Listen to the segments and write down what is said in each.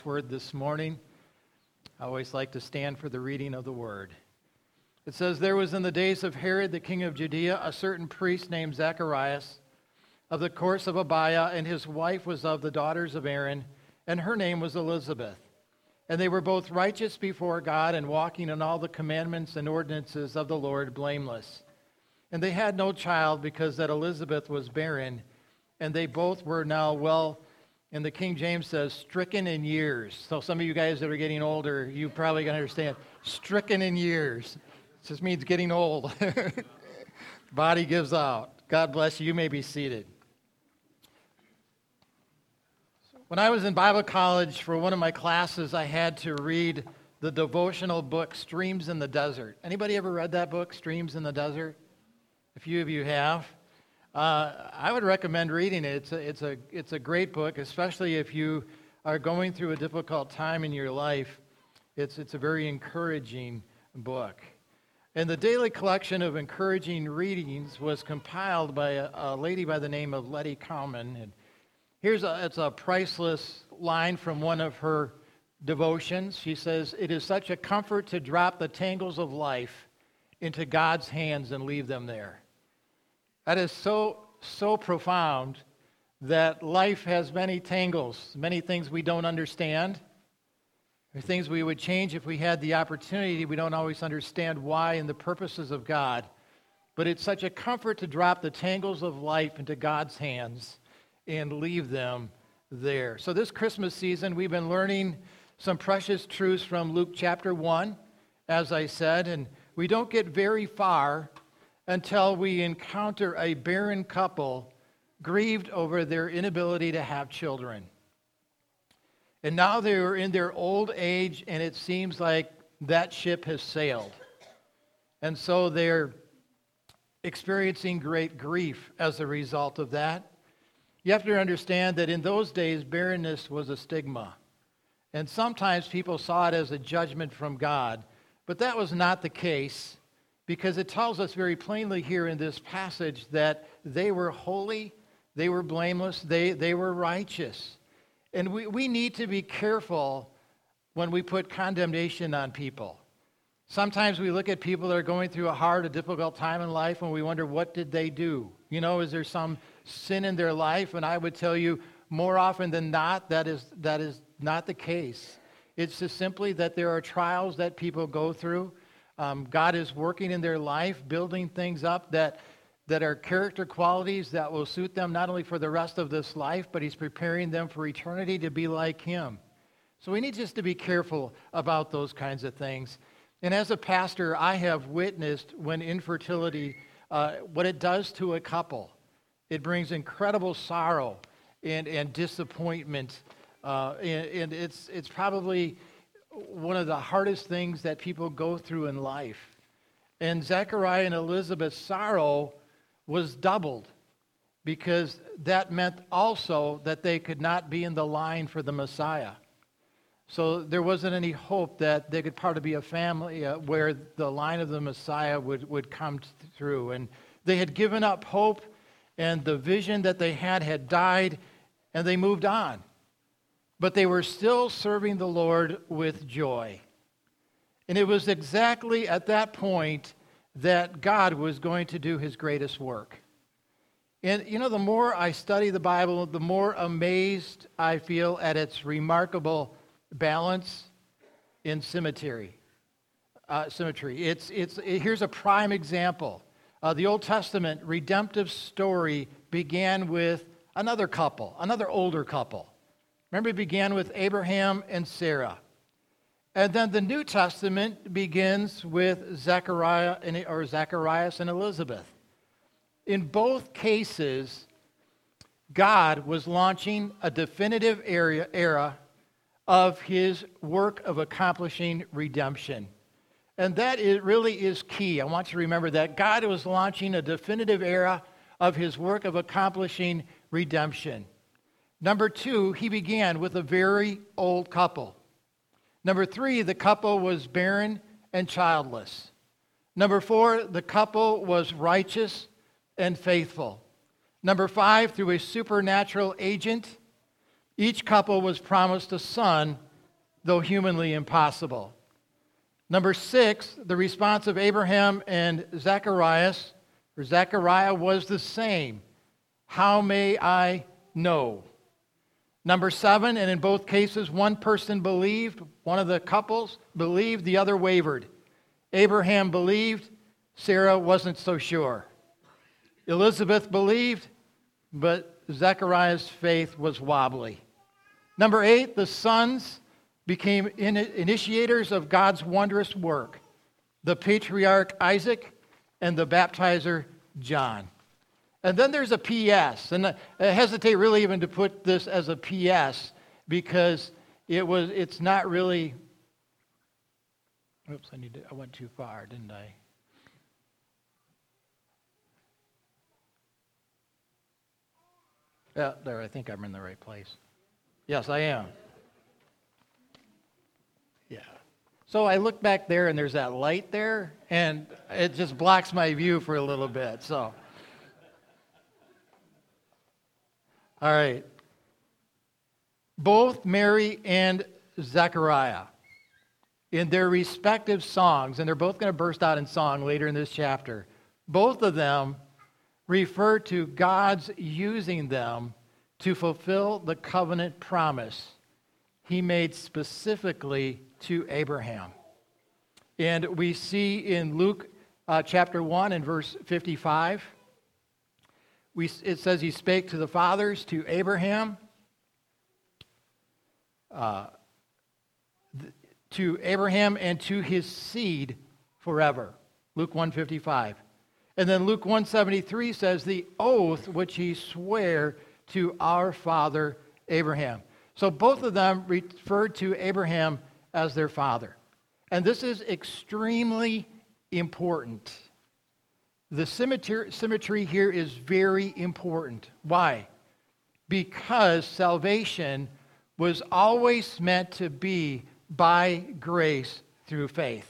Word this morning. I always like to stand for the reading of the Word. It says, "There was in the days of Herod the king of Judea a certain priest named Zacharias of the course of Abiah, and his wife was of the daughters of Aaron, and her name was Elizabeth. And they were both righteous before God and walking in all the commandments and ordinances of the Lord blameless. And they had no child because that Elizabeth was barren, and they both were now and the King James says, stricken in years." So some of you guys that are getting older, you probably can understand. Stricken in years. It just means getting old. Body gives out. God bless you. You may be seated. When I was in Bible college for one of my classes, I had to read the devotional book, Streams in the Desert. Anybody ever read that book, Streams in the Desert? A few of you have. I would recommend reading it. It's a great book, especially if you are going through a difficult time in your life. It's a very encouraging book. And the daily collection of encouraging readings was compiled by a lady by the name of Letty Kalman. And it's a priceless line from one of her devotions. She says, "It is such a comfort to drop the tangles of life into God's hands and leave them there." That is so profound that life has many tangles, many things we don't understand. There are things we would change if we had the opportunity. We don't always understand why and the purposes of God. But it's such a comfort to drop the tangles of life into God's hands and leave them there. So this Christmas season, we've been learning some precious truths from Luke chapter 1, as I said, and we don't get very far until we encounter a barren couple grieved over their inability to have children. And now they are in their old age, and it seems like that ship has sailed. And so they're experiencing great grief as a result of that. You have to understand that in those days, barrenness was a stigma. And sometimes people saw it as a judgment from God. But that was not the case, because it tells us very plainly here in this passage that they were holy, they were blameless, they were righteous. And we need to be careful when we put condemnation on people. Sometimes we look at people that are going through a difficult time in life, and we wonder, what did they do? Is there some sin in their life? And I would tell you, more often than not, that is not the case. It's just simply that there are trials that people go through. God is working in their life, building things up that are character qualities that will suit them not only for the rest of this life, but He's preparing them for eternity to be like Him. So we need just to be careful about those kinds of things. And as a pastor, I have witnessed when infertility, what it does to a couple. It brings incredible sorrow and disappointment, and it's probably one of the hardest things that people go through in life. And Zechariah and Elizabeth's sorrow was doubled, because that meant also that they could not be in the line for the Messiah. So there wasn't any hope that they could probably be a family where the line of the Messiah would come through. And they had given up hope, and the vision that they had died, and they moved on. But they were still serving the Lord with joy. And it was exactly at that point that God was going to do His greatest work. And the more I study the Bible, the more amazed I feel at its remarkable balance in symmetry. Here's a prime example. The Old Testament redemptive story began with another couple, another older couple. Remember, it began with Abraham and Sarah. And then the New Testament begins with Zacharias and Elizabeth. In both cases, God was launching a definitive era of His work of accomplishing redemption. And that really is key. I want you to remember that God was launching a definitive era of His work of accomplishing redemption. Number 2, He began with a very old couple. Number 3, the couple was barren and childless. Number 4, the couple was righteous and faithful. Number 5, through a supernatural agent, each couple was promised a son though humanly impossible. Number 6, the response of Abraham and Zacharias, or Zechariah, was the same. How may I know? Number 7, and in both cases, one person believed, one of the couples believed, the other wavered. Abraham believed, Sarah wasn't so sure. Elizabeth believed, but Zechariah's faith was wobbly. Number 8, the sons became initiators of God's wondrous work. The patriarch Isaac and the baptizer John. And then there's a P.S. And I hesitate really even to put this as a P.S. because it's not really. Oops, I went too far, didn't I? Yeah, there, I think I'm in the right place. Yes, I am. Yeah. So I look back there and there's that light there, and it just blocks my view for a little bit, so. All right. Both Mary and Zechariah, in their respective songs, and they're both going to burst out in song later in this chapter, both of them refer to God's using them to fulfill the covenant promise he made specifically to Abraham. And we see in Luke chapter 1 and verse 55, it says he spake to the fathers, to Abraham, and to his seed forever. Luke 1:55. And then Luke 1:73 says, the oath which he sware to our father Abraham. So both of them referred to Abraham as their father. And this is extremely important. The symmetry here is very important. Why? Because salvation was always meant to be by grace through faith.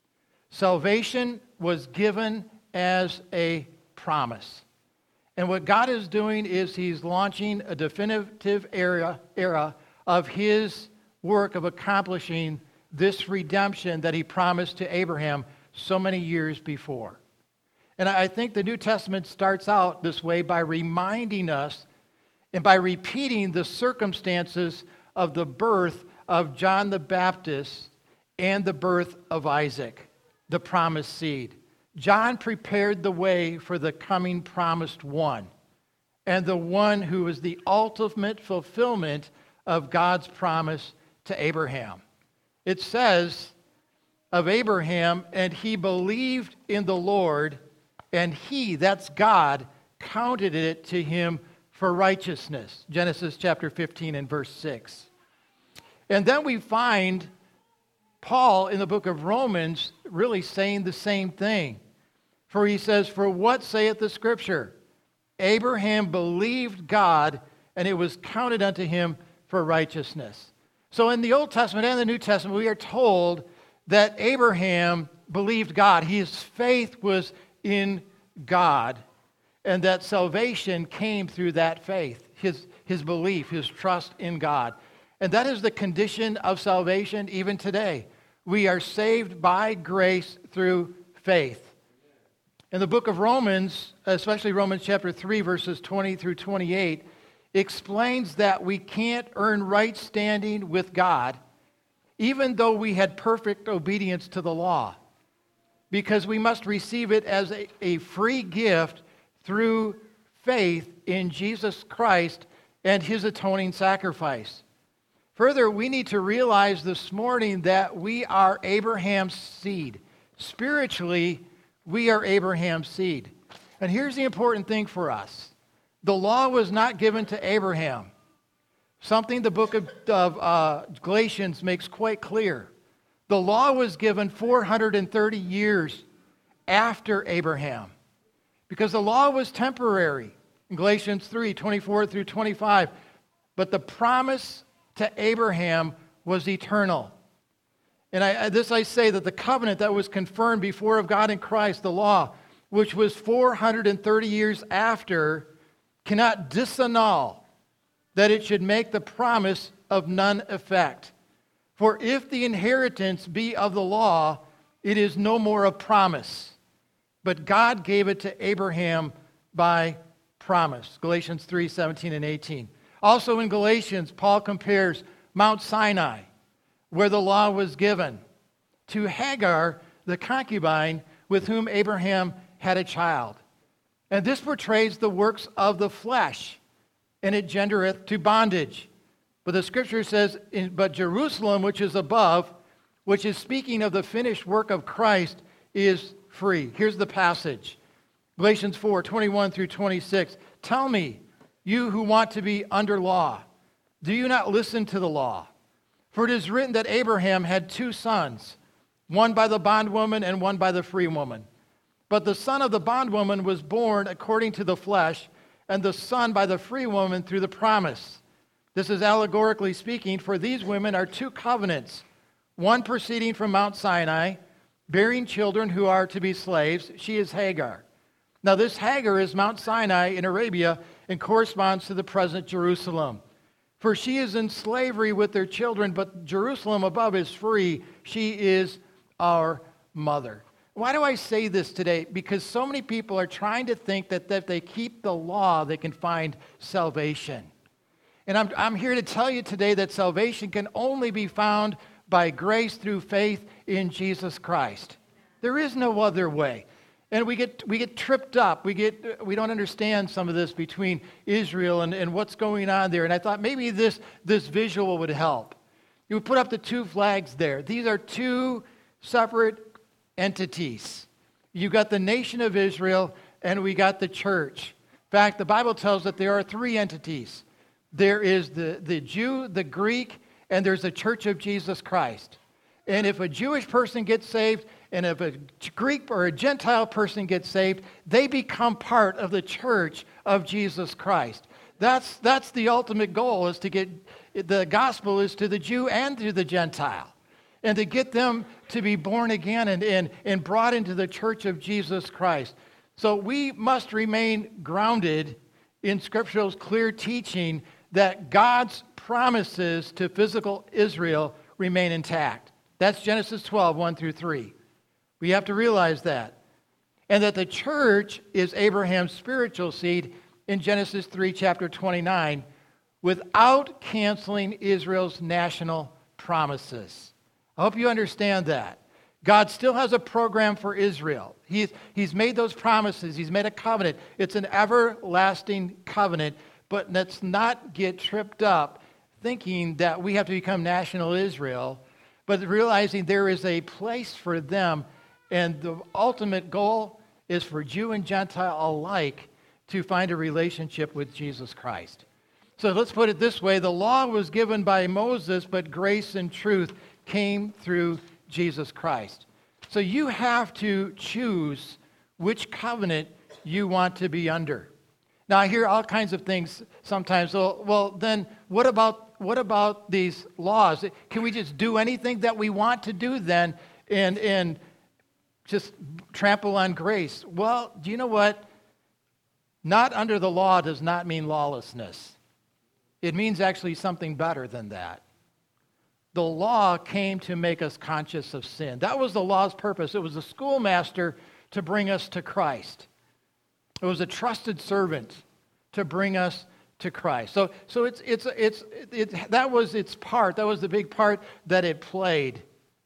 Salvation was given as a promise. And what God is doing is he's launching a definitive era of his work of accomplishing this redemption that he promised to Abraham so many years before. And I think the New Testament starts out this way by reminding us and by repeating the circumstances of the birth of John the Baptist and the birth of Isaac, the promised seed. John prepared the way for the coming promised one, and the one who is the ultimate fulfillment of God's promise to Abraham. It says of Abraham, and he believed in the Lord, and he, that's God, counted it to him for righteousness. Genesis chapter 15 and verse 6. And then we find Paul in the book of Romans really saying the same thing. For he says, for what saith the Scripture? Abraham believed God, and it was counted unto him for righteousness. So in the Old Testament and the New Testament, we are told that Abraham believed God. His faith was in God, and that salvation came through that faith, his belief, his trust in God. And that is the condition of salvation even today. We are saved by grace through faith. In the book of Romans, especially Romans chapter 3, verses 20 through 28, explains that we can't earn right standing with God, even though we had perfect obedience to the law, because we must receive it as a free gift through faith in Jesus Christ and his atoning sacrifice. Further, we need to realize this morning that we are Abraham's seed. Spiritually, we are Abraham's seed. And here's the important thing for us. The law was not given to Abraham. Something the book of Galatians makes quite clear. The law was given 430 years after Abraham, because the law was temporary. In Galatians 3, 24 through 25. But the promise to Abraham was eternal. And I say that the covenant that was confirmed before of God in Christ, the law, which was 430 years after, cannot disannul that it should make the promise of none effect. For if the inheritance be of the law, it is no more a promise. But God gave it to Abraham by promise. Galatians 3:17 and 18. Also in Galatians, Paul compares Mount Sinai, where the law was given, to Hagar, the concubine, with whom Abraham had a child. And this portrays the works of the flesh, and it gendereth to bondage. But the scripture says, but Jerusalem, which is above, which is speaking of the finished work of Christ, is free. Here's the passage. Galatians 4:21 through 26. Tell me, you who want to be under law, do you not listen to the law? For it is written that Abraham had two sons, one by the bondwoman and one by the free woman. But the son of the bondwoman was born according to the flesh, and the son by the free woman through the promise. This is allegorically speaking, for these women are two covenants, one proceeding from Mount Sinai, bearing children who are to be slaves. She is Hagar. Now this Hagar is Mount Sinai in Arabia and corresponds to the present Jerusalem. For she is in slavery with their children, but Jerusalem above is free. She is our mother. Why do I say this today? Because so many people are trying to think that if they keep the law, they can find salvation. And I'm here to tell you today that salvation can only be found by grace through faith in Jesus Christ. There is no other way. And we get tripped up. We don't understand some of this between Israel and what's going on there. And I thought maybe this visual would help. You would put up the two flags there. These are two separate entities. You got the nation of Israel and we got the church. In fact, the Bible tells that there are three entities. There is the Jew, the Greek, and there's the church of Jesus Christ. And if a Jewish person gets saved, and if a Greek or a Gentile person gets saved, they become part of the church of Jesus Christ. That's the ultimate goal, is to get the gospel is to the Jew and to the Gentile. And to get them to be born again and brought into the church of Jesus Christ. So we must remain grounded in Scripture's clear teaching that God's promises to physical Israel remain intact. That's Genesis 12, 1 through 3. We have to realize that. And that the church is Abraham's spiritual seed in Genesis 3, chapter 29, without canceling Israel's national promises. I hope you understand that. God still has a program for Israel. He's made those promises. He's made a covenant. It's an everlasting covenant. But let's not get tripped up thinking that we have to become national Israel, but realizing there is a place for them. And the ultimate goal is for Jew and Gentile alike to find a relationship with Jesus Christ. So let's put it this way. The law was given by Moses, but grace and truth came through Jesus Christ. So you have to choose which covenant you want to be under. Now I hear all kinds of things sometimes. Well, then what about these laws? Can we just do anything that we want to do then and just trample on grace? Well, do you know what? Not under the law does not mean lawlessness. It means actually something better than that. The law came to make us conscious of sin. That was the law's purpose. It was a schoolmaster to bring us to Christ. It was a trusted servant to bring us to Christ. So that was its part. That was the big part that it played.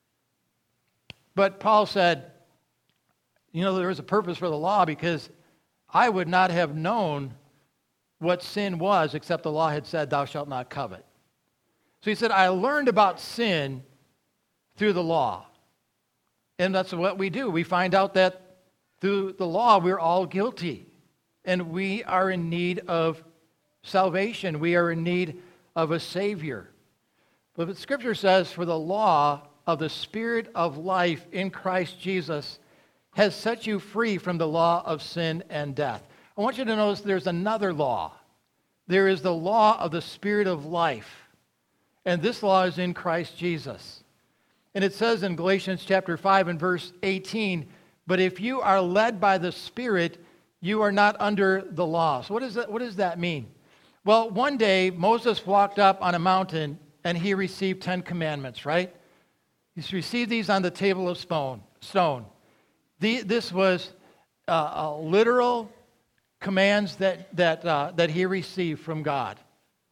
But Paul said, there was a purpose for the law because I would not have known what sin was except the law had said, thou shalt not covet. So he said, I learned about sin through the law. And that's what we do. We find out that through the law, we're all guilty. And we are in need of salvation. We are in need of a Savior. But the Scripture says, for the law of the Spirit of life in Christ Jesus has set you free from the law of sin and death. I want you to notice there's another law. There is the law of the Spirit of life. And this law is in Christ Jesus. And it says in Galatians chapter 5 and verse 18, but if you are led by the Spirit, you are not under the law. So what does that mean? Well, one day Moses walked up on a mountain and he received 10 commandments, right? He received these on the table of stone. This was literal commands that he received from God.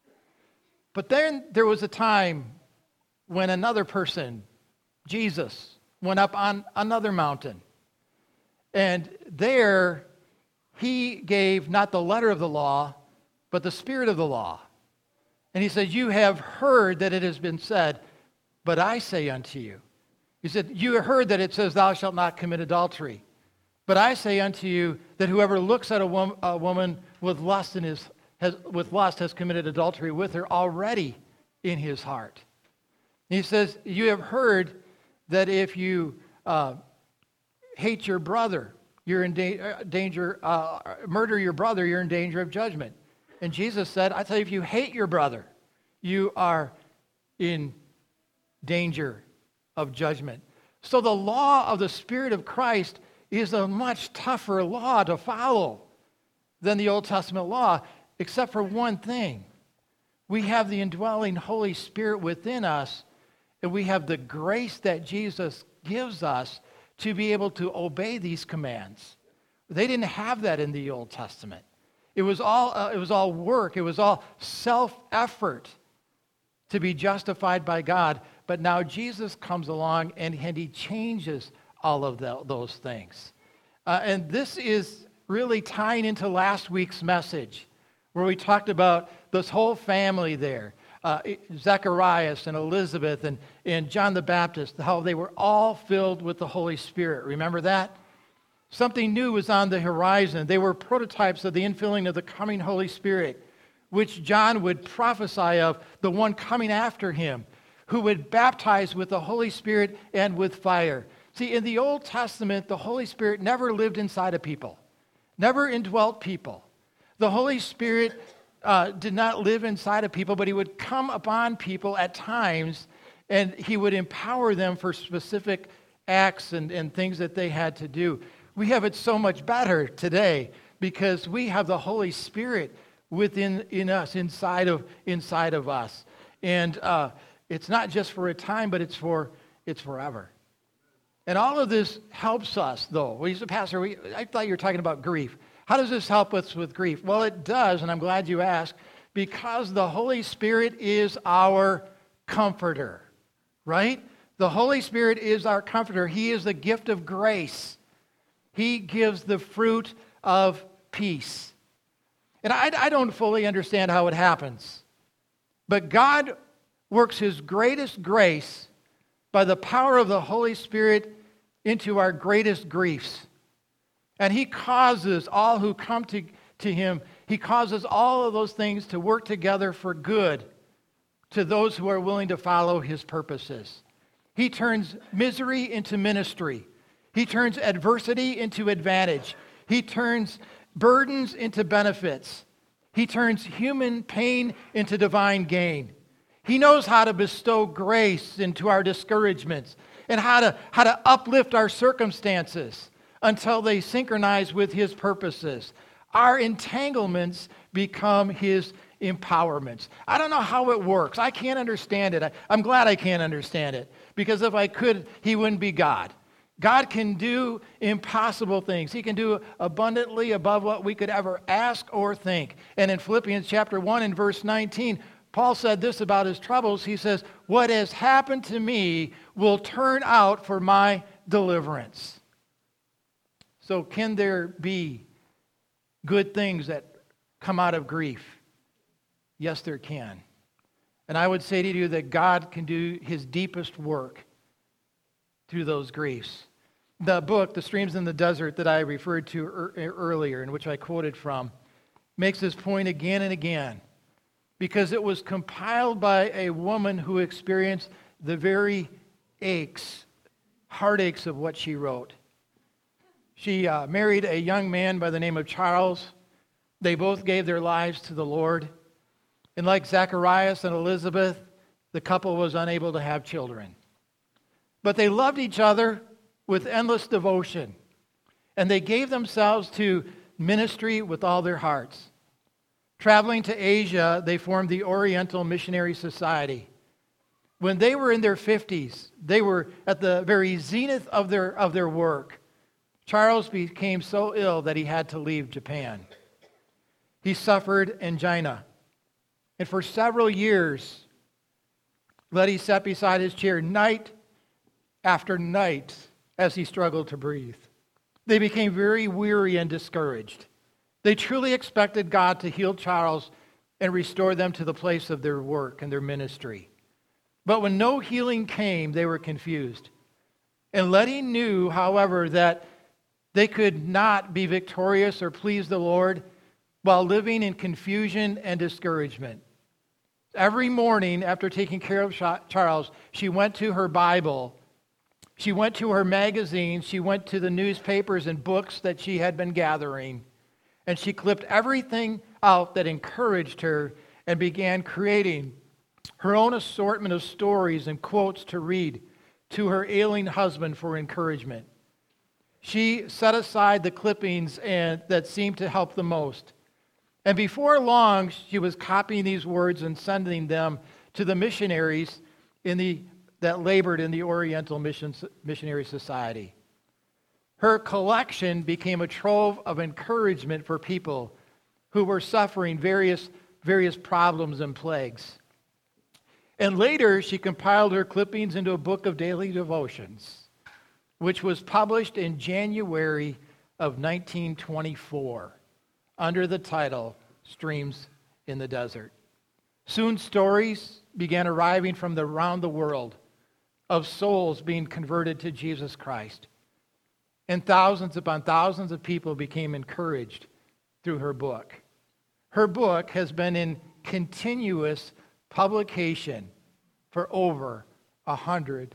But then there was a time when another person, Jesus, went up on another mountain. And there he gave not the letter of the law, but the spirit of the law. And he said, you have heard that it has been said, but I say unto you. He said, you have heard that it says, thou shalt not commit adultery. But I say unto you that whoever looks at a woman with lust has committed adultery with her already in his heart. He says, you have heard that if you hate your brother, you're in danger, murder your brother, you're in danger of judgment. And Jesus said, I tell you, if you hate your brother, you are in danger of judgment. So the law of the Spirit of Christ is a much tougher law to follow than the Old Testament law, except for one thing. We have the indwelling Holy Spirit within us, and we have the grace that Jesus gives us to be able to obey these commands. They didn't have that in the Old Testament. It was all work. It was all self-effort to be justified by God. But now Jesus comes along and he changes all of those things. And this is really tying into last week's message, where we talked about this whole family there, Zacharias and Elizabeth and John the Baptist, how they were all filled with the Holy Spirit. Remember that? Something new was on the horizon. They were prototypes of the infilling of the coming Holy Spirit, which John would prophesy of, the one coming after him, who would baptize with the Holy Spirit and with fire. See, in the Old Testament, the Holy Spirit never lived inside of people, never indwelt people. The Holy Spirit did not live inside of people, but he would come upon people at times, and he would empower them for specific acts and things that they had to do. We have it so much better today because we have the Holy Spirit within us, inside of us. And it's not just for a time, but it's forever. And all of this helps us, though. Well, you said, Pastor, I thought you were talking about grief. How does this help us with grief? Well, it does, and I'm glad you asked, because the Holy Spirit is our comforter, right? The Holy Spirit is our comforter. He is the gift of grace. He gives the fruit of peace. And I don't fully understand how it happens, but God works his greatest grace by the power of the Holy Spirit into our greatest griefs. And he causes all who come to him, he causes all of those things to work together for good to those who are willing to follow his purposes. He turns misery into ministry. He turns adversity into advantage. He turns burdens into benefits. He turns human pain into divine gain. He knows how to bestow grace into our discouragements and how to uplift our circumstances until they synchronize with his purposes. Our entanglements become his empowerments. I don't know how it works. I can't understand it. I'm glad I can't understand it, because if I could, he wouldn't be God. God can do impossible things. He can do abundantly above what we could ever ask or think. And in Philippians chapter 1 and verse 19, Paul said this about his troubles. He says, what has happened to me will turn out for my deliverance. So can there be good things that come out of grief? Yes, there can. And I would say to you that God can do his deepest work through those griefs. The book, The Streams in the Desert, that I referred to earlier, in which I quoted from, makes this point again and again, because it was compiled by a woman who experienced the very heartaches of what she wrote. She married a young man by the name of Charles. They both gave their lives to the Lord. And like Zacharias and Elizabeth, the couple was unable to have children. But they loved each other with endless devotion, and they gave themselves to ministry with all their hearts. Traveling to Asia, they formed the Oriental Missionary Society, When they were in their 50s, they were at the very zenith of their work. Charles became so ill that he had to leave Japan. He suffered angina. And for several years, Letty sat beside his chair night after night as he struggled to breathe. They became very weary and discouraged. They truly expected God to heal Charles and restore them to the place of their work and their ministry. But when no healing came, they were confused. And Letty knew, however, that they could not be victorious or please the Lord while living in confusion and discouragement. Every morning after taking care of Charles, she went to her Bible. She went to her magazines. She went to the newspapers and books that she had been gathering. And she clipped everything out that encouraged her and began creating her own assortment of stories and quotes to read to her ailing husband for encouragement. She set aside the clippings that seemed to help the most. And before long, she was copying these words and sending them to the missionaries that labored in the Oriental Missionary Society. Her collection became a trove of encouragement for people who were suffering various problems and plagues. And later, she compiled her clippings into a book of daily devotions, which was published in January of 1924 under the title Streams in the Desert. Soon stories began arriving from around the world of souls being converted to Jesus Christ. And thousands upon thousands of people became encouraged through her book. Her book has been in continuous publication for over 100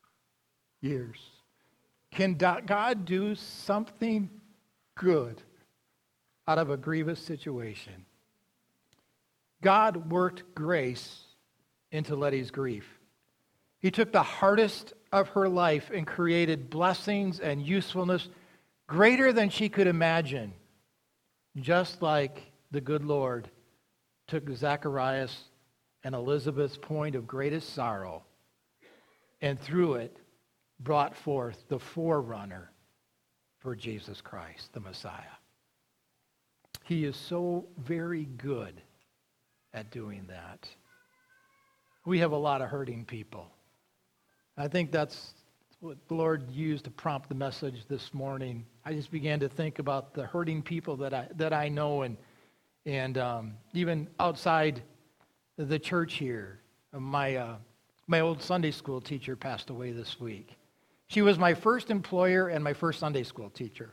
years. Can God do something good out of a grievous situation? God worked grace into Letty's grief. He took the hardest of her life and created blessings and usefulness greater than she could imagine, just like the good Lord took Zacharias and Elizabeth's point of greatest sorrow and through it brought forth the forerunner for Jesus Christ, the Messiah. He is so very good at doing that. We have a lot of hurting people. I think that's what the Lord used to prompt the message this morning. I just began to think about the hurting people that I know, and even outside the church here. My old Sunday school teacher passed away this week. She was my first employer and my first Sunday school teacher.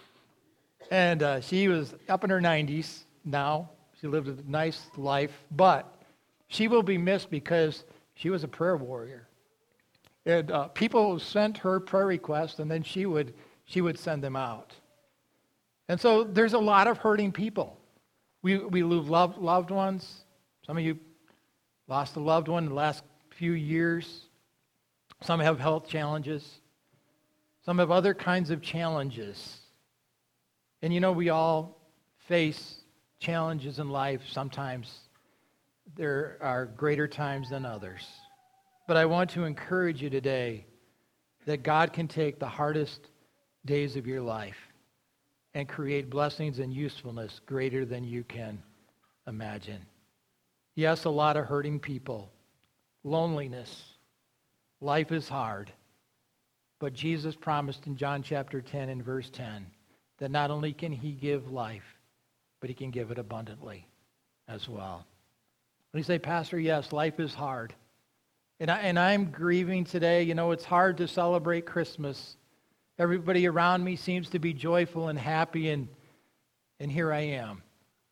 And she was up in her 90s now. She lived a nice life, but she will be missed because she was a prayer warrior. And people sent her prayer requests, and then she would send them out. And so there's a lot of hurting people. We lose loved ones. Some of you lost a loved one in the last few years. Some have health challenges. Some have other kinds of challenges. And we all face challenges in life. Sometimes there are greater times than others. But I want to encourage you today that God can take the hardest days of your life and create blessings and usefulness greater than you can imagine. Yes, a lot of hurting people, loneliness, life is hard. But Jesus promised in John chapter 10 and verse 10 that not only can he give life, but he can give it abundantly as well. When you say, Pastor, yes, life is hard. And I'm grieving today. It's hard to celebrate Christmas. Everybody around me seems to be joyful and happy, and here I am.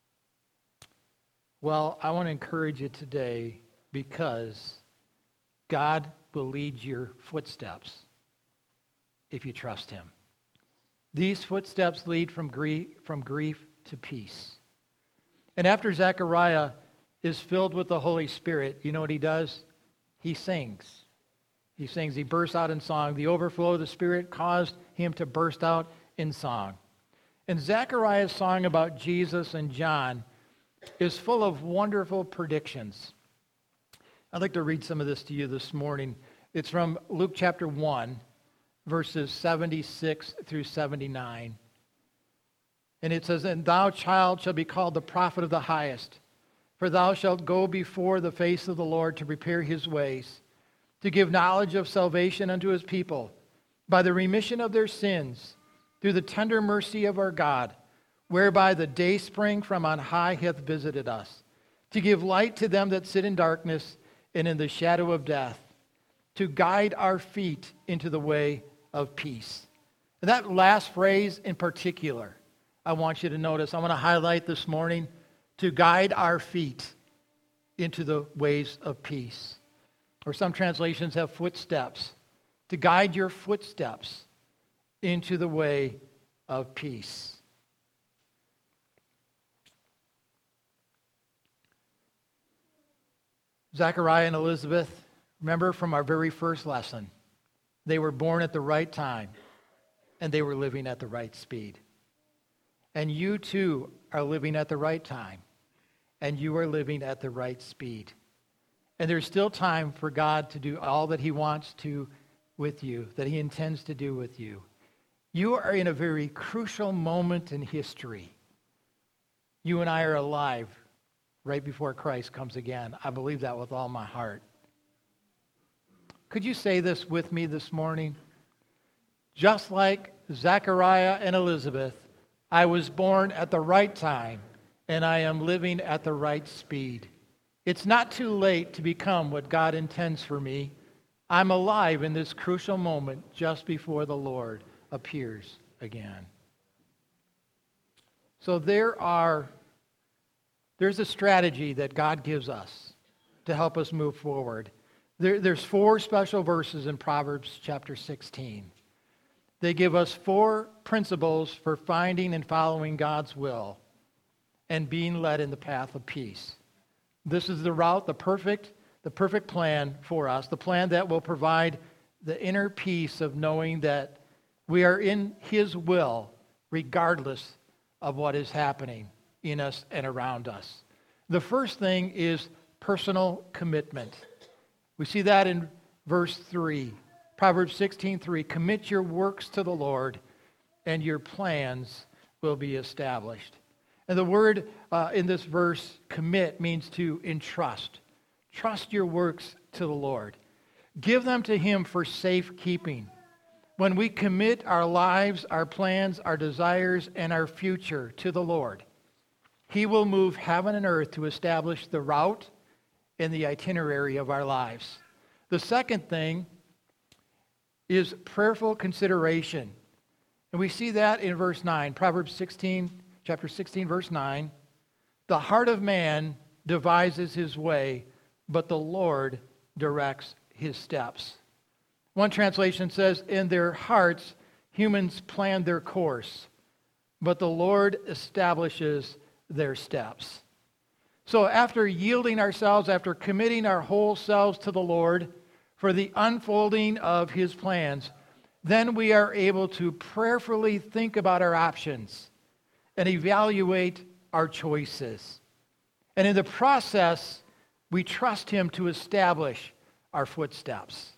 Well, I want to encourage you today because God will lead your footsteps if you trust him. These footsteps lead from grief to peace. And after Zechariah is filled with the Holy Spirit, you know what he does? He sings. He bursts out in song. The overflow of the Spirit caused him to burst out in song. And Zechariah's song about Jesus and John is full of wonderful predictions. I'd like to read some of this to you this morning. It's from Luke chapter 1, verses 76 through 79. And it says, "And thou, child, shalt be called the prophet of the highest, for thou shalt go before the face of the Lord to prepare his ways, to give knowledge of salvation unto his people, by the remission of their sins, through the tender mercy of our God, whereby the dayspring from on high hath visited us, to give light to them that sit in darkness and in the shadow of death, to guide our feet into the way of peace." And that last phrase in particular, I want you to notice. I want to highlight this morning, to guide our feet into the ways of peace. Or some translations have footsteps. To guide your footsteps into the way of peace. Zechariah and Elizabeth, remember from our very first lesson, they were born at the right time and they were living at the right speed. And you too are living at the right time and you are living at the right speed. And there's still time for God to do all that he wants to with you, that he intends to do with you. You are in a very crucial moment in history. You and I are alive right before Christ comes again. I believe that with all my heart. Could you say this with me this morning? Just like Zechariah and Elizabeth, I was born at the right time, and I am living at the right speed. It's not too late to become what God intends for me. I'm alive in this crucial moment just before the Lord appears again. So there's a strategy that God gives us to help us move forward. There's 4 special verses in Proverbs chapter 16. They give us 4 principles for finding and following God's will and being led in the path of peace. This is the route, the perfect plan for us, the plan that will provide the inner peace of knowing that we are in his will regardless of what is happening in us and around us. The first thing is personal commitment. We see that in verse 3. Proverbs 16:3, "Commit your works to the Lord, and your plans will be established." And the word in this verse, commit, means to entrust. Trust your works to the Lord. Give them to him for safekeeping. When we commit our lives, our plans, our desires, and our future to the Lord, he will move heaven and earth to establish the route and the itinerary of our lives. The second thing is prayerful consideration. And we see that in verse 9, Proverbs 16, chapter 16, verse 9. "The heart of man devises his way, but the Lord directs his steps." One translation says, "In their hearts, humans plan their course, but the Lord establishes their steps." So after yielding ourselves, after committing our whole selves to the Lord for the unfolding of his plans, then we are able to prayerfully think about our options and evaluate our choices. And in the process, we trust him to establish our footsteps.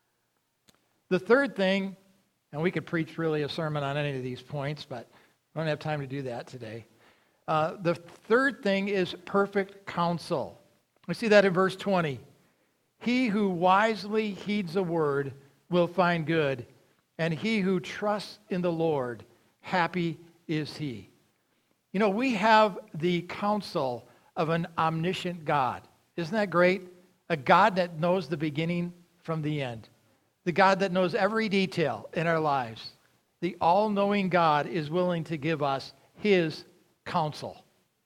The third thing, and we could preach really a sermon on any of these points, but I don't have time to do that today. The third thing is perfect counsel. We see that in verse 20. "He who wisely heeds a word will find good, and he who trusts in the Lord, happy is he." You know, we have the counsel of an omniscient God. Isn't that great? A God that knows the beginning from the end. The God that knows every detail in our lives. The all-knowing God is willing to give us his counsel.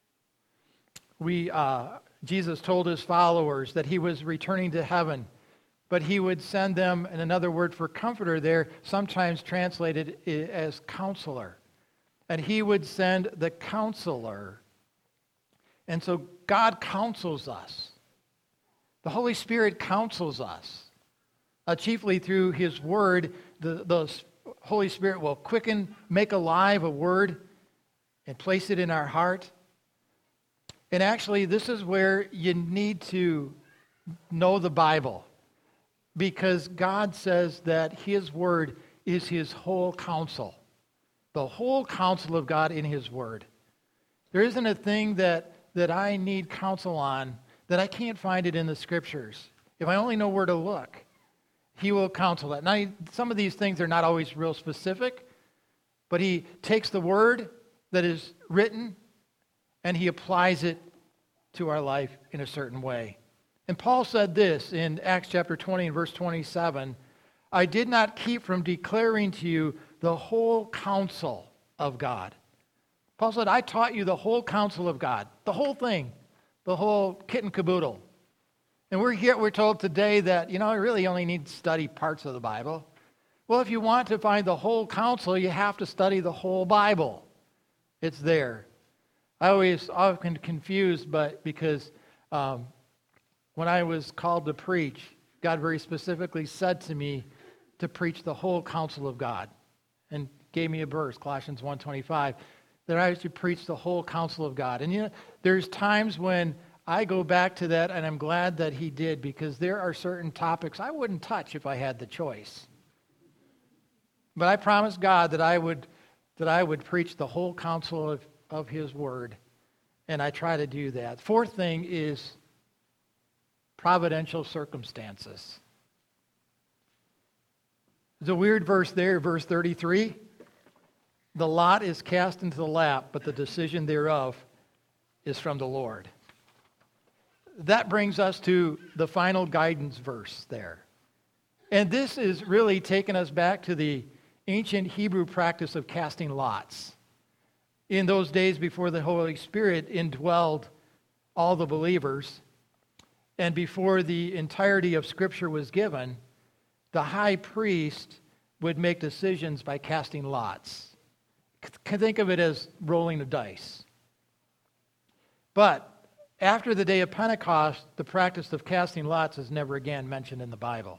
Jesus told his followers that he was returning to heaven, but he would send them, and another word for comforter there, sometimes translated as counselor. And he would send the counselor. And so God counsels us. The Holy Spirit counsels us. Chiefly through his word, the Holy Spirit will quicken, make alive a word, and place it in our heart. And actually, this is where you need to know the Bible, because God says that His Word is His whole counsel. The whole counsel of God in His Word. There isn't a thing that I need counsel on that I can't find it in the Scriptures. If I only know where to look, He will counsel that. Now, some of these things are not always real specific, but He takes the Word that is written and He applies it to our life in a certain way. And Paul said this in Acts chapter 20 and verse 27, I did not keep from declaring to you the whole counsel of God. Paul said, I taught you the whole counsel of God, the whole thing, the whole kit and caboodle. And we're told today that, I really only need to study parts of the Bible. Well, if you want to find the whole counsel, you have to study the whole Bible. It's there. I always often confused, but because when I was called to preach, God very specifically said to me to preach the whole counsel of God, and gave me a verse, Colossians 1:25, that I should preach the whole counsel of God. And there's times when I go back to that, and I'm glad that He did, because there are certain topics I wouldn't touch if I had the choice. But I promised God that I would preach the whole counsel of His Word, and I try to do that. Fourth thing is providential circumstances. There's a weird verse there, verse 33. The lot is cast into the lap, but the decision thereof is from the Lord. That brings us to the final guidance verse there. And this is really taking us back to the ancient Hebrew practice of casting lots. In those days before the Holy Spirit indwelled all the believers, and before the entirety of Scripture was given, the high priest would make decisions by casting lots. Think of it as rolling the dice. But after the day of Pentecost, the practice of casting lots is never again mentioned in the Bible.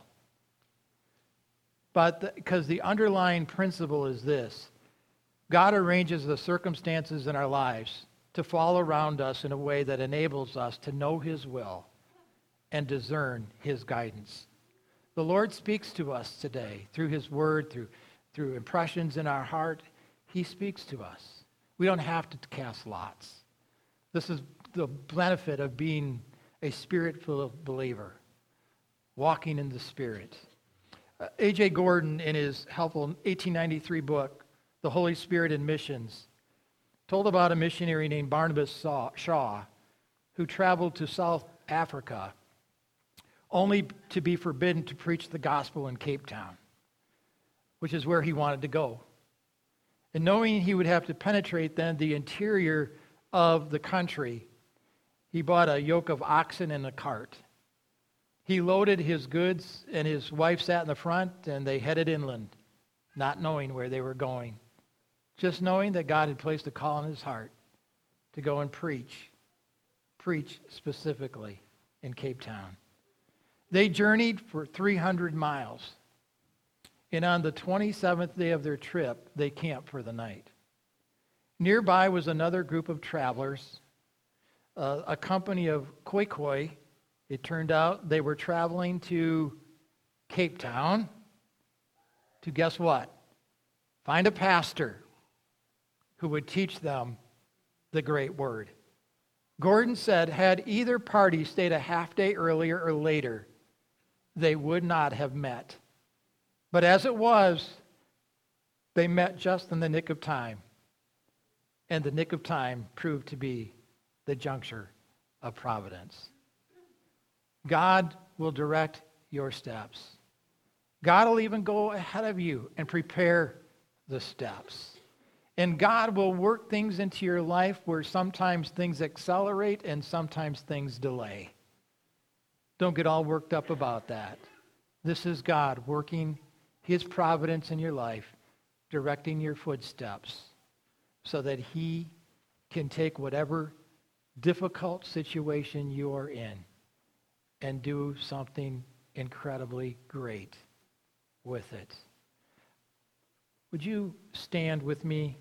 But because the underlying principle is this: God arranges the circumstances in our lives to fall around us in a way that enables us to know His will and discern His guidance. The Lord speaks to us today through His Word, through impressions in our heart. He speaks to us. We don't have to cast lots. This is the benefit of being a Spirit-filled believer, walking in the Spirit. A.J. Gordon, in his helpful 1893 book, The Holy Spirit and Missions, told about a missionary named Barnabas Shaw who traveled to South Africa only to be forbidden to preach the gospel in Cape Town, which is where he wanted to go. And knowing he would have to penetrate then the interior of the country, he bought a yoke of oxen and a cart. He loaded his goods, and his wife sat in the front, and they headed inland, not knowing where they were going, just knowing that God had placed a call in his heart to go and preach specifically in Cape Town. They journeyed for 300 miles, and on the 27th day of their trip, they camped for the night. Nearby was another group of travelers, a company of Khoikhoi. It turned out they were traveling to Cape Town to, guess what? Find a pastor who would teach them the great word. Gordon said, had either party stayed a half day earlier or later, they would not have met. But as it was, they met just in the nick of time. And the nick of time proved to be the juncture of providence. God will direct your steps. God will even go ahead of you and prepare the steps. And God will work things into your life where sometimes things accelerate and sometimes things delay. Don't get all worked up about that. This is God working His providence in your life, directing your footsteps so that He can take whatever difficult situation you are in and do something incredibly great with it. Would you stand with me?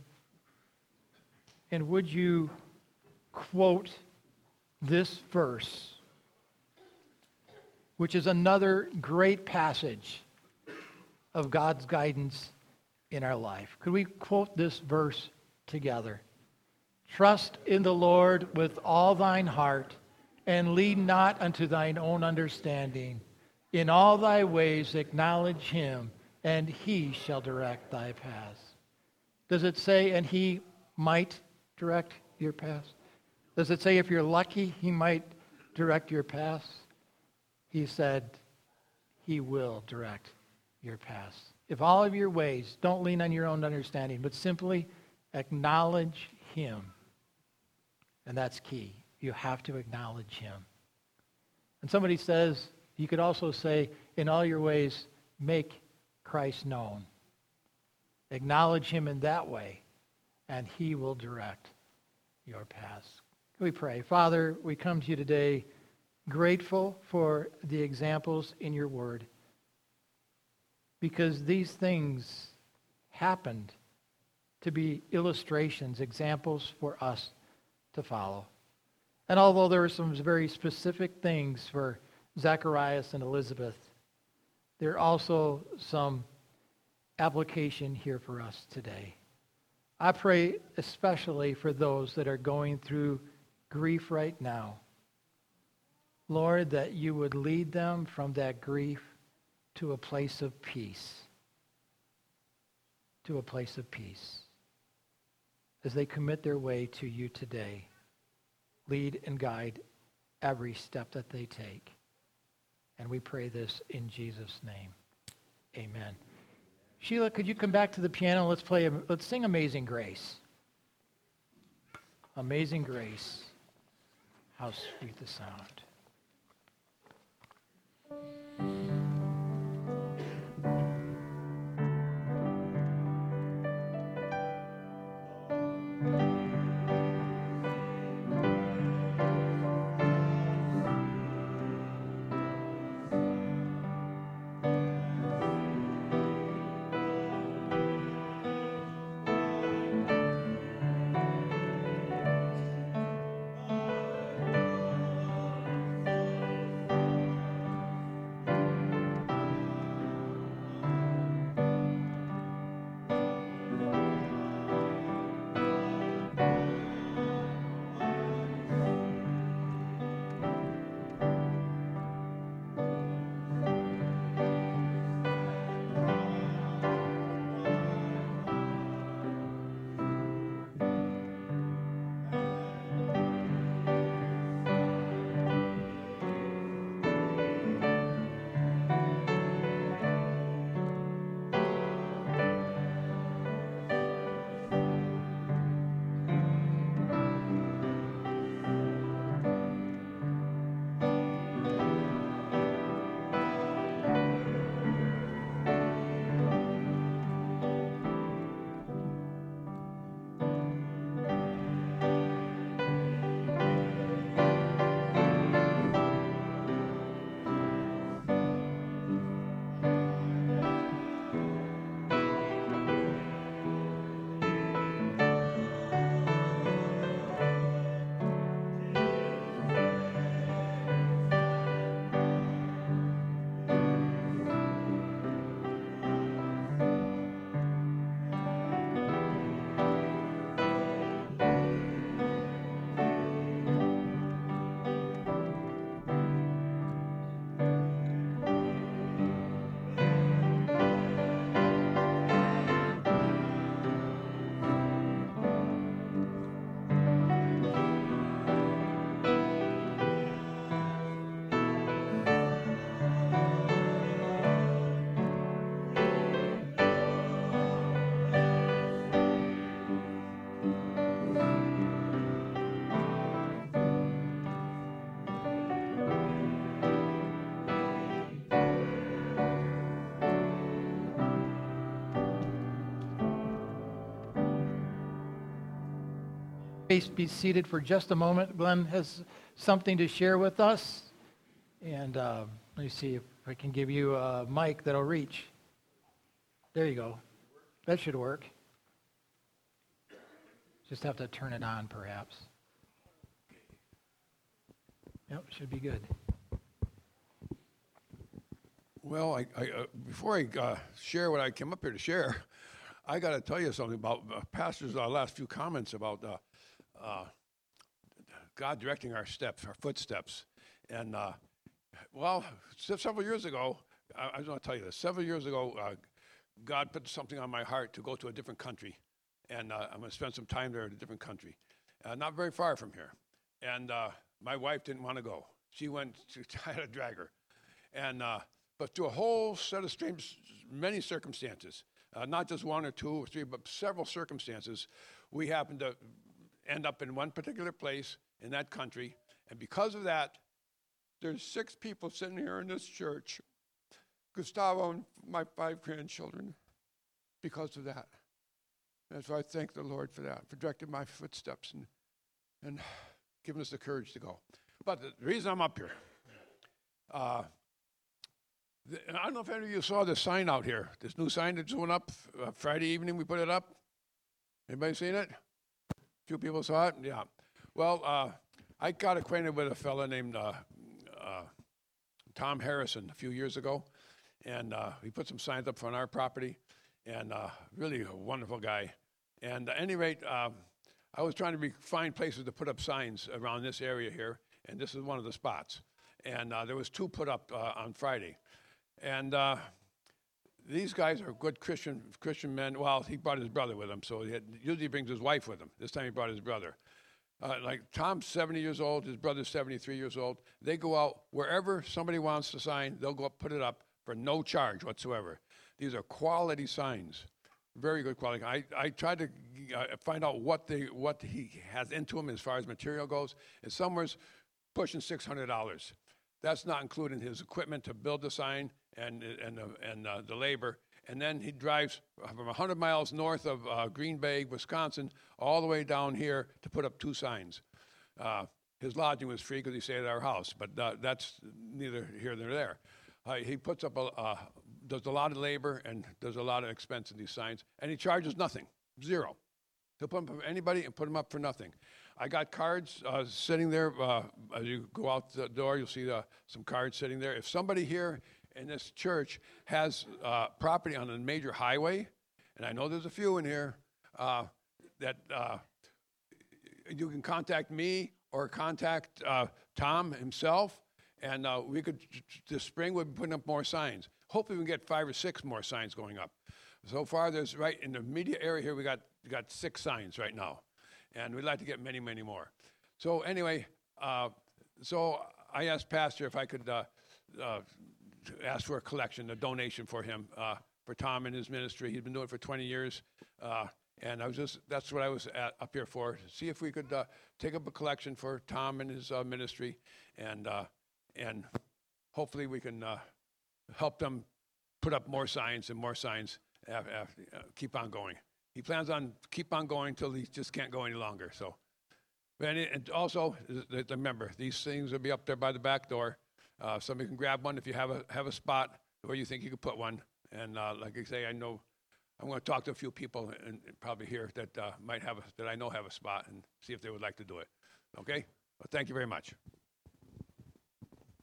And would you quote this verse which is another great passage of God's guidance in our life. Could we quote this verse together? Trust in the Lord with all thine heart, and lean not unto thine own understanding. In all thy ways acknowledge him, and he shall direct thy paths. Does it say, and he might direct your paths? Does it say if you're lucky, he might direct your paths? He said, he will direct your paths. If all of your ways, don't lean on your own understanding, but simply acknowledge him. And that's key. You have to acknowledge him. And somebody says, you could also say, in all your ways, make Christ known. Acknowledge him in that way, and he will direct your paths. Can we pray? Father, we come to you today grateful for the examples in your word, because these things happened to be illustrations, examples for us to follow. And although there are some very specific things for Zacharias and Elizabeth, there are also some application here for us today. I pray especially for those that are going through grief right now. Lord, that you would lead them from that grief to a place of peace. To a place of peace. As they commit their way to you today, lead and guide every step that they take. And we pray this in Jesus' name. Amen. Sheila, could you come back to the piano? Let's sing Amazing Grace. Amazing Grace. How sweet the sound. Please be seated for just a moment. Glenn has something to share with us. And let me see if I can give you a mic that'll reach. There you go. That should work. Just have to turn it on, perhaps. Yep, should be good. Well, before I share what I came up here to share, I got to tell you something about Pastor's last few comments about God directing our steps, our footsteps. And, several years ago, I was going to tell you this. Several years ago, God put something on my heart to go to a different country. And I'm going to spend some time there in a different country, not very far from here. And my wife didn't want to go. She went, I had to drag her. And but through a whole set of many circumstances, not just one or two or three, but several circumstances, we happened to end up in one particular place in that country. And because of that, there's 6 people sitting here in this church, Gustavo and my 5 grandchildren, because of that. And so I thank the Lord for that, for directing my footsteps and giving us the courage to go. But the reason I'm up here, I don't know if any of you saw this sign out here. This new sign that's going up Friday evening. We put it up. Anybody seen it? A few people saw it. Yeah. Well, I got acquainted with a fella named Tom Harrison a few years ago, and he put some signs up on our property, and really a wonderful guy. And at any rate, I was trying to find places to put up signs around this area here, and this is one of the spots. And there was 2 put up on Friday. And these guys are good Christian men. Well, he brought his brother with him, so usually he brings his wife with him. This time he brought his brother. Like Tom's 70 years old, his brother's 73 years old. They go out wherever somebody wants to sign, they'll go up, put it up for no charge whatsoever. These are quality signs, very good quality. I tried to find out what he has into him as far as material goes. And somewhere's pushing $600. That's not including his equipment to build the sign and the labor. And then he drives from 100 miles north of Green Bay, Wisconsin, all the way down here to put up 2 signs. His lodging was free because he stayed at our house, but that's neither here nor there. He puts up does a lot of labor and does a lot of expense in these signs, and he charges nothing, 0. He'll put them for anybody and put them up for nothing. I got cards sitting there. As you go out the door, you'll see some cards sitting there. If somebody here in this church has property on a major highway, and I know there's a few in here, that you can contact me or contact Tom himself, and we could, this spring, we'll be putting up more signs. Hopefully we can get 5 or 6 more signs going up. So far, there's right in the immediate area here, we got 6 signs right now. And we'd like to get many, many more. So anyway, so I asked Pastor if I could ask for a collection, a donation for him, for Tom and his ministry. He's been doing it for 20 years. And that's what I was up here for, to see if we could take up a collection for Tom and his ministry. And hopefully we can help them put up more signs and more signs, keep on going. He plans on keep on going until he just can't go any longer. So, and also remember, these things will be up there by the back door. Somebody can grab one if you have a spot where you think you could put one. And like I say, I know I'm going to talk to a few people and probably here that might have that I know have a spot and see if they would like to do it. Okay. Well, thank you very much.